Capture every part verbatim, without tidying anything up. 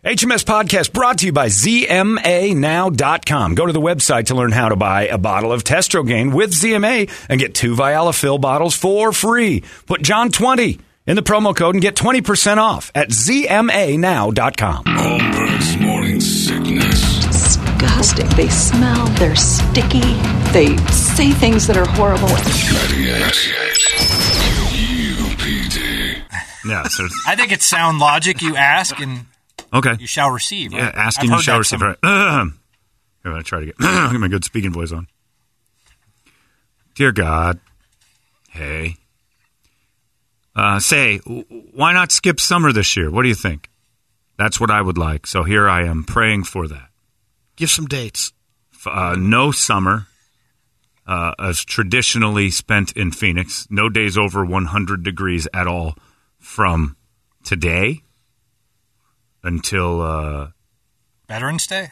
H M S Podcast brought to you by Z M A now dot com. Go to the website to learn how to buy a bottle of Testrogain with Z M A and get two Vialafil bottles for free. Put John twenty in the promo code and get twenty percent off at Z M A now dot com. Holmberg's Morning Sickness. Disgusting. They smell, they're sticky, they say things that are horrible. U P D. Yeah, so I think it's sound logic. You ask and okay. you shall receive. Right? Yeah, asking I've you shall heard receive. that Right. I'm going to try to get, get my good speaking voice on. Dear God, hey, uh, say, why not skip summer this year? What do you think? That's what I would like. So here I am praying for that. Give some dates. Uh, no summer uh, as traditionally spent in Phoenix. No days over one hundred degrees at all from today until... Uh, Veterans Day?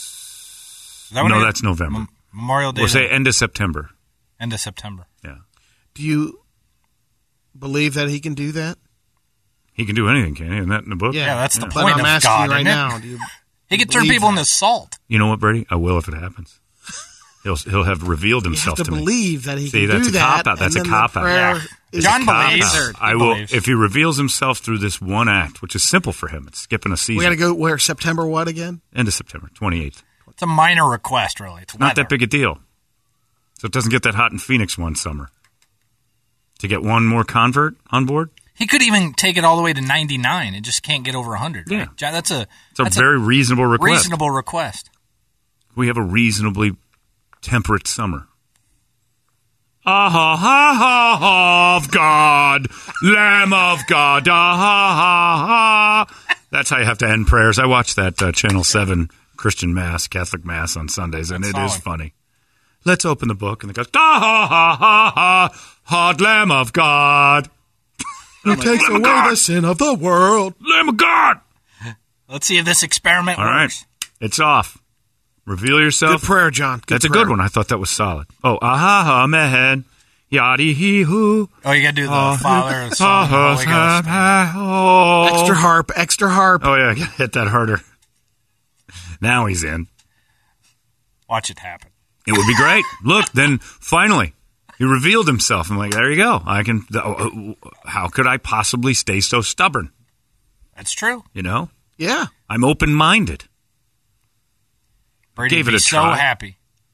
That no, it, that's November. M- Memorial Day. We'll say end of September. End of September. Yeah. Do you believe that he can do that? He can do anything, can he? Isn't that in the book? Yeah, yeah that's the But point I'm of asking God, you right isn't it? now. Do you He could turn believe people that? into salt. You know what, Brady? I will if it happens. He'll he'll have revealed You himself have to to me. believe that he See, can that's do a that. cop-out. That's and a then the cop-out. prayer Yeah. is John believes. answered. I He will believes. if he reveals himself through this one act, which is simple for him. It's skipping a season. We got to go where September what again? End of September, twenty-eighth. It's a minor request, really. It's Not weather. that big a deal. So it doesn't get that hot in Phoenix one summer. To get one more convert on board? He could even take it all the way to ninety-nine. It just can't get over one hundred. Right? Yeah. John, that's a It's a that's very reasonable request. reasonable request. We have a reasonably temperate summer. Ah ha ha ha ha of God, Lamb of God, ah ha ha ha. That's how you have to end prayers. I watch that uh, Channel seven Christian Mass, Catholic Mass on Sundays, and That's it is solid. funny. Let's open the book, and it goes, ah ha ha ha ha, hard Lamb of God. Who takes Lamb of away God. the sin of the world? Lamb of God. Let's see if this experiment All right, works. it's off. Reveal yourself. Good prayer, John. Good That's a prayer. good one. I thought that was solid. Oh, aha ha mehed, yadi he hoo. Oh, you got to do the Oh, Father, the Son, the Holy Ghost. Oh. Extra harp, extra harp. Oh, yeah, hit that harder. Now he's in. Watch it happen. It would be great. Look, then finally, he revealed himself. I'm like, there you go. I can. Oh, how could I possibly stay so stubborn? That's true. You know, Yeah. I'm open-minded. Brady Gave would it be a so try. happy.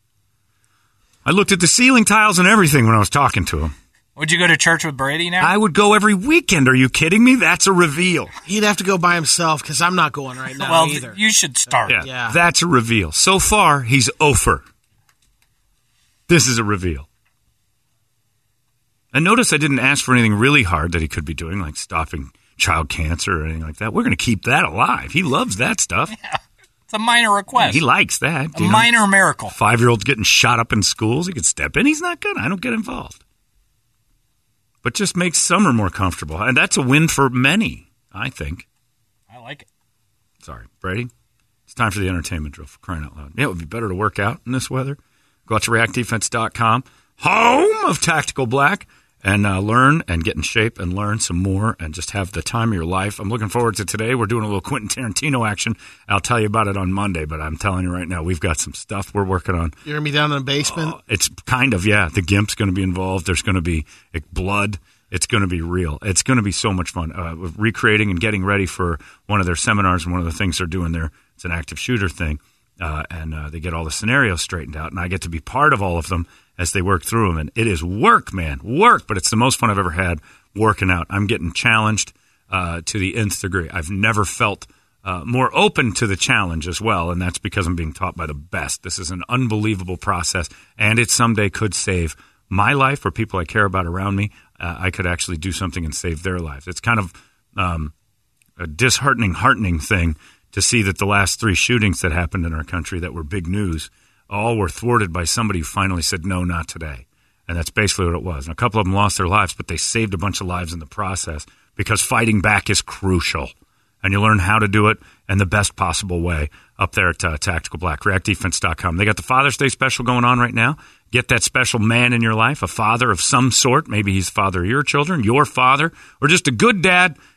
I looked at the ceiling tiles and everything when I was talking to him. Would you go to church with Brady now? I would go every weekend. Are you kidding me? That's a reveal. He'd have to go by himself because I'm not going right now well, either. you should start. Yeah, Yeah. that's a reveal. So far, he's over. This is a reveal. And notice I didn't ask for anything really hard that he could be doing, like stopping child cancer or anything like that. We're going to keep that alive. He loves that stuff. It's a minor request. He likes that. a you know. minor miracle. Five-year-olds getting shot up in schools. He could step in. He's not good. I don't get involved. But just makes summer more comfortable. And that's a win for many, I think. I like it. Sorry, Brady. It's time for the entertainment drill, for crying out loud. Yeah, it would be better to work out in this weather. Go out to react defense dot com, home of Tactical Black, and uh, learn and get in shape and learn some more and just have the time of your life. I'm looking forward to today. We're doing a little Quentin Tarantino action. I'll tell you about it on Monday, but I'm telling you right now, we've got some stuff we're working on. You're going to be down in the basement? Uh, it's kind of, yeah. The Gimp's going to be involved. There's going to be like, blood. It's going to be real. It's going to be so much fun. Uh, recreating and getting ready for one of their seminars, and one of the things they're doing there, it's an active shooter thing, uh, and uh, they get all the scenarios straightened out, and I get to be part of all of them as they work through them. And it is work, man, work, but it's the most fun I've ever had working out. I'm getting challenged uh, to the nth degree. I've never felt uh, more open to the challenge as well, and that's because I'm being taught by the best. This is an unbelievable process, and it someday could save my life or people I care about around me. Uh, I could actually do something and save their lives. It's kind of um, a disheartening, heartening thing to see that the last three shootings that happened in our country that were big news all were thwarted by somebody who finally said, no, not today. And that's basically what it was. And a couple of them lost their lives, but they saved a bunch of lives in the process because fighting back is crucial. And you learn how to do it in the best possible way up there at uh, Tactical Black, react defense dot com. They got the Father's Day special going on right now. Get that special man in your life, a father of some sort. Maybe he's the father of your children, your father, or just a good dad,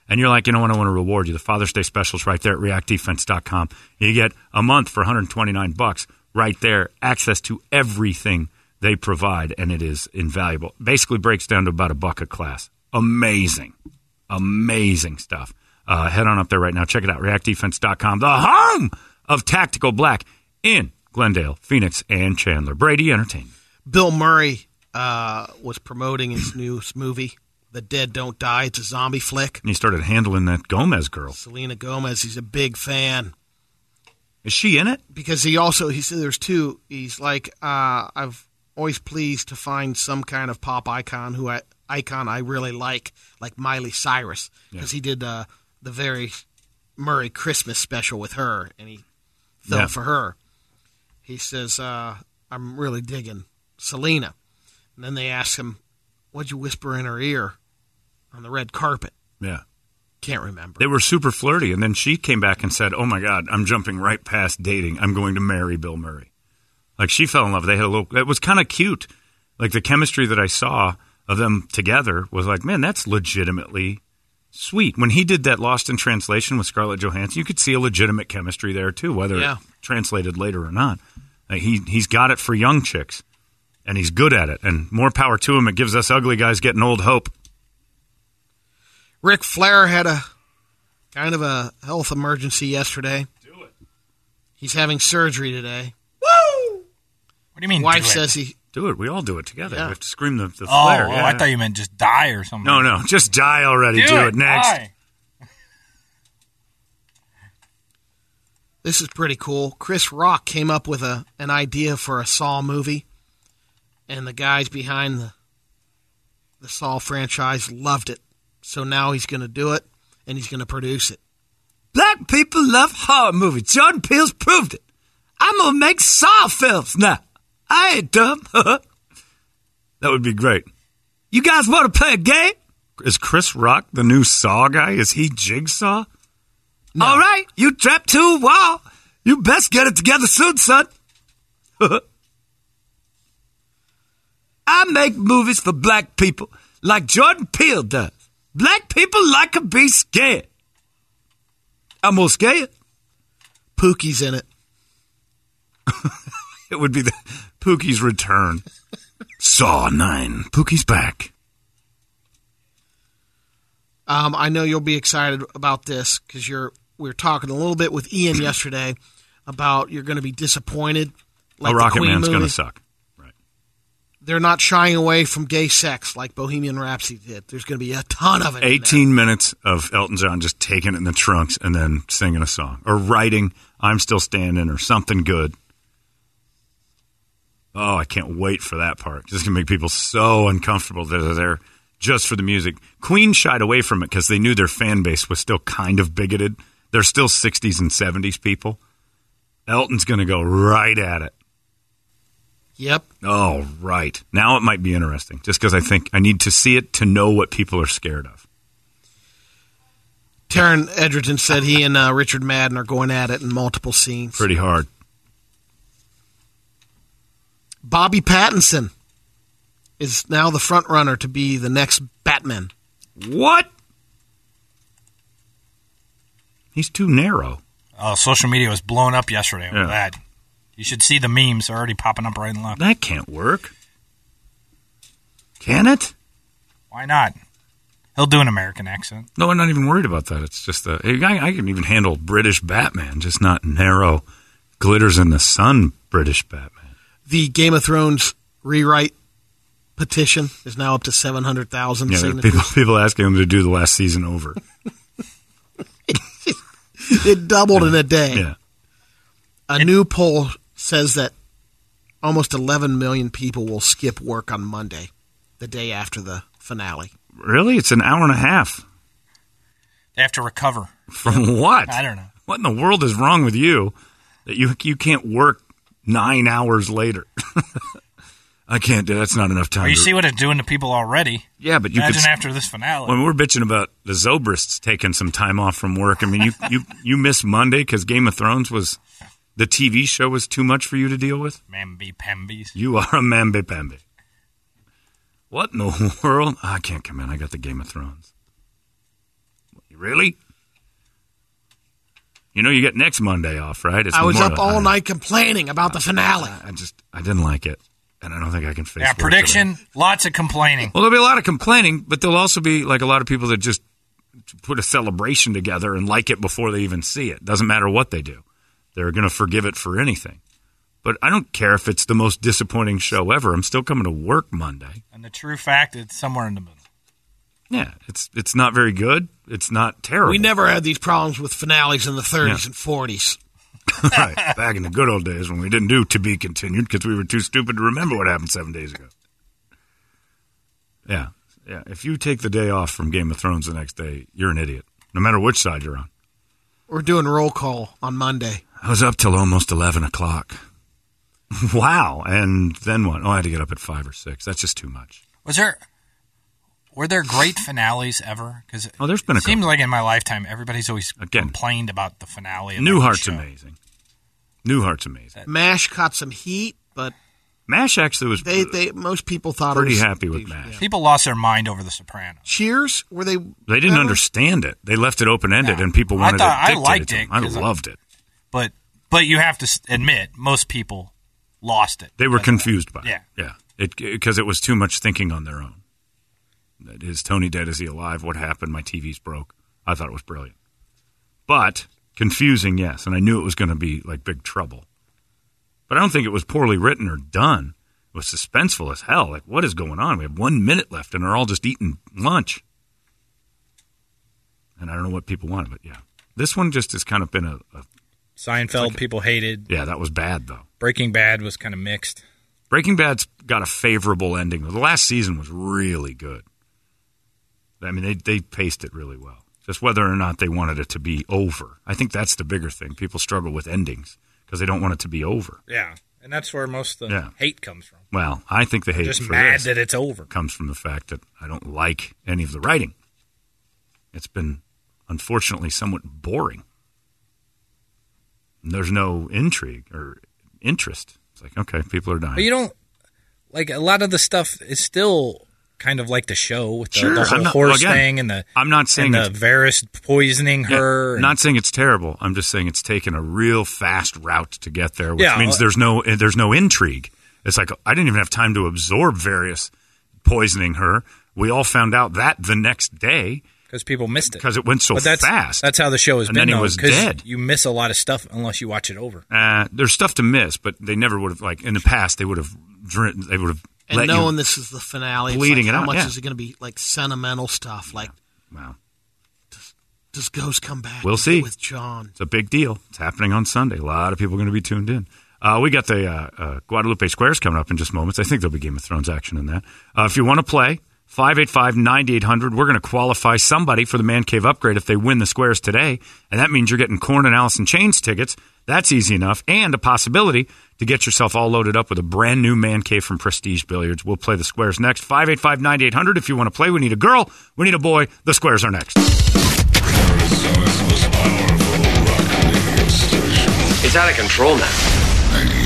and you're like, you know what, I want to reward you. The Father's Day special's right there at react defense dot com. You get a month for one hundred twenty-nine bucks right there, access to everything they provide, and it is invaluable. Basically breaks down to about a buck a class. Amazing. Amazing stuff. Uh, head on up there right now. Check it out, react defense dot com, the home of Tactical Black in Glendale, Phoenix, and Chandler. Brady Entertainment. Bill Murray uh, was promoting his new movie, The Dead Don't Die. It's a zombie flick. And he started handling that Gomez girl. Selena Gomez, he's a big fan. Is she in it? Because he also, he said there's two. He's like, uh, I've always pleased to find some kind of pop icon who I, icon I really like, like Miley Cyrus. Because yeah. he did uh, the very Murray Christmas special with her, and he fell yeah. for her. He says, uh, I'm really digging Selena. And then they ask him, what'd you whisper in her ear on the red carpet? Yeah. Can't remember. They were super flirty, and then she came back and said, oh, my God, I'm jumping right past dating. I'm going to marry Bill Murray. Like, she fell in love. They had a little – it was kind of cute. Like, the chemistry that I saw of them together was like, man, that's legitimately sweet. When he did that Lost in Translation with Scarlett Johansson, you could see a legitimate chemistry there, too, whether yeah. it translated later or not. Uh, he, he's got it for young chicks, and he's good at it. And more power to him. It gives us ugly guys getting old hope. Ric Flair had a kind of a health emergency yesterday. Do it. He's having surgery today. Woo! What do you mean? Wife do says it? he. Do it. We all do it together. Yeah. We have to scream the, the oh, Flair. Oh, yeah. I thought you meant just die or something. No, no. Just die already. Do, do it. it. Next. Die. This is pretty cool. Chris Rock came up with a an idea for a Saw movie, and the guys behind the the Saw franchise loved it. So now he's going to do it, and he's going to produce it. Black people love horror movies. Jordan Peele's proved it. I'm going to make Saw films now. I ain't dumb. That would be great. You guys want to play a game? Is Chris Rock the new Saw guy? Is he Jigsaw? No. All right, you trapped to a wall. You best get it together soon, son. I make movies for black people like Jordan Peele does. Black people like to be scared. I'm more scared. Pookie's in it. It would be the Pookie's return. Saw nine. Pookie's back. Um, I know you'll be excited about this because you're. We were talking a little bit with Ian yesterday about you're going to be disappointed. Like oh, Rocket the Man's going to suck. Right. They're not shying away from gay sex like Bohemian Rhapsody did. There's going to be a ton of it. eighteen minutes of Elton John just taking it in the trunks and then singing a song. Or writing I'm Still Standing or something good. Oh, I can't wait for that part. Just going to make people so uncomfortable that they're there just for the music. Queen shied away from it because they knew their fan base was still kind of bigoted. They're still sixties and seventies people. Elton's going to go right at it. Yep. Oh, right. Now it might be interesting, just because I think I need to see it to know what people are scared of. Taron Egerton said he and uh, Richard Madden are going at it in multiple scenes. Pretty hard. Bobby Pattinson is now the front runner to be the next Batman. What? He's too narrow. Oh, social media was blown up yesterday over Yeah. that. You should see the memes already popping up right and left. That can't work. Can it? Why not? He'll do an American accent. No, I'm not even worried about that. It's just a, I, I can even handle British Batman, just not narrow, glitters in the sun British Batman. The Game of Thrones rewrite petition is now up to seven hundred thousand Yeah, signatures. people, people asking him to do the last season over. It doubled in a day. Yeah. A new poll says that almost eleven million people will skip work on Monday, the day after the finale. Really? It's an hour and a half. They have to recover. From what? I don't know. What in the world is wrong with you that you you can't work nine hours later? I can't do that's not enough time. Well, you to, see what it's doing to people already. Yeah, but you Imagine could, after this finale. when we're bitching about the Zobrists taking some time off from work, I mean, you you, you miss Monday because Game of Thrones was the T V show was too much for you to deal with? Mamby Pambies. You are a mamby-pamby. What in the world? Oh, I can't come in. I got the Game of Thrones. You really? You know, you get next Monday off, right? It's I was Memorial- up all I- night complaining about the finale. I just, I didn't like it, and I don't think I can face. Yeah, work prediction, today. lots of complaining. Well, there'll be a lot of complaining, but there'll also be like a lot of people that just put a celebration together and like it before they even see it. Doesn't matter what they do; they're going to forgive it for anything. But I don't care if it's the most disappointing show ever. I'm still coming to work Monday. And the true fact, it's somewhere in the middle. Yeah, it's it's not very good. It's not terrible. We never had these problems with finales in the thirties Yeah. and forties. Right, back in the good old days when we didn't do To Be Continued because we were too stupid to remember what happened seven days ago. Yeah, yeah. If you take the day off from Game of Thrones the next day, you're an idiot, no matter which side you're on. We're doing roll call on Monday. I was up till almost eleven o'clock. Wow, and then what? Oh, I had to get up at five or six. That's just too much. Was there, were there great finales ever? Because Oh, there's been a it seems couple. like in my lifetime, everybody's always Again. complained about the finale. of Newhart's every show. amazing. Newhart's amazing. MASH caught some heat, but MASH actually was they, they most people thought pretty it was happy with decent, MASH. yeah. People lost their mind over The Sopranos. Cheers? Were they? They didn't better? understand it. They left it open ended, Yeah. and people I wanted thought- to I dictate liked to it them. I 'cause I- loved it. But but you have to s- admit, most people lost it. They were That's confused by Yeah. it. Yeah, it because it was too much thinking on their own. Is Tony dead? Is he alive? What happened? My T V's broke. I thought it was brilliant, but confusing, yes. And I knew it was going to be like big trouble. But I don't think it was poorly written or done. It was suspenseful as hell. Like, what is going on? We have one minute left, and they're all just eating lunch. And I don't know what people wanted, but yeah, this one just has kind of been a, a Seinfeld, people hated. yeah. That was bad though. Breaking Bad was kind of mixed. Breaking Bad's got a favorable ending. The last season was really good. I mean, they they paced it really well. Just whether or not they wanted it to be over. I think that's the bigger thing. People struggle with endings because they don't want it to be over. Yeah, and that's where most of the Yeah. hate comes from. Well, I think the hate Just for mad this that it's over. comes from the fact that I don't like any of the writing. It's been, unfortunately, somewhat boring. There's no intrigue or interest. It's like, okay, people are dying. But you don't like a lot of the stuff is still kind of like the show with the, Sure, the whole I'm not- horse again, thing and the I'm not saying and the it's- Varys poisoning Yeah, her. and- not saying it's terrible. I'm just saying it's taken a real fast route to get there, which Yeah, means uh, there's no there's no intrigue. It's like I didn't even have time to absorb Varys poisoning her. We all found out that the next day because people missed it because it went so but that's, fast. That's how the show has And been. then he though, was 'cause dead. You miss a lot of stuff unless you watch it over. Uh, there's stuff to miss, but they never would have like in the past. They would have dr- they would have And let knowing you. this is the finale, it's bleeding like, it how out, much yeah. is it going to be like sentimental stuff? Like, Wow, does Ghost come back? We'll Is it see. with John. it's a big deal. It's happening on Sunday. A lot of people are going to be tuned in. Uh, we got the uh, uh, Guadalupe Squares coming up in just moments. I think there'll be Game of Thrones action in that. Uh, if you want to play, five eight five, nine eight hundred. We're going to qualify somebody for the Man Cave upgrade if they win the Squares today. And that means you're getting Korn and Alice in Chains tickets. That's easy enough. And a possibility to get yourself all loaded up with a brand new Man Cave from Prestige Billiards. We'll play the Squares next. five eight five, nine eight hundred. If you want to play, we need a girl. We need a boy. The Squares are next. Arizona's most powerful rock radio station. It's out of control now.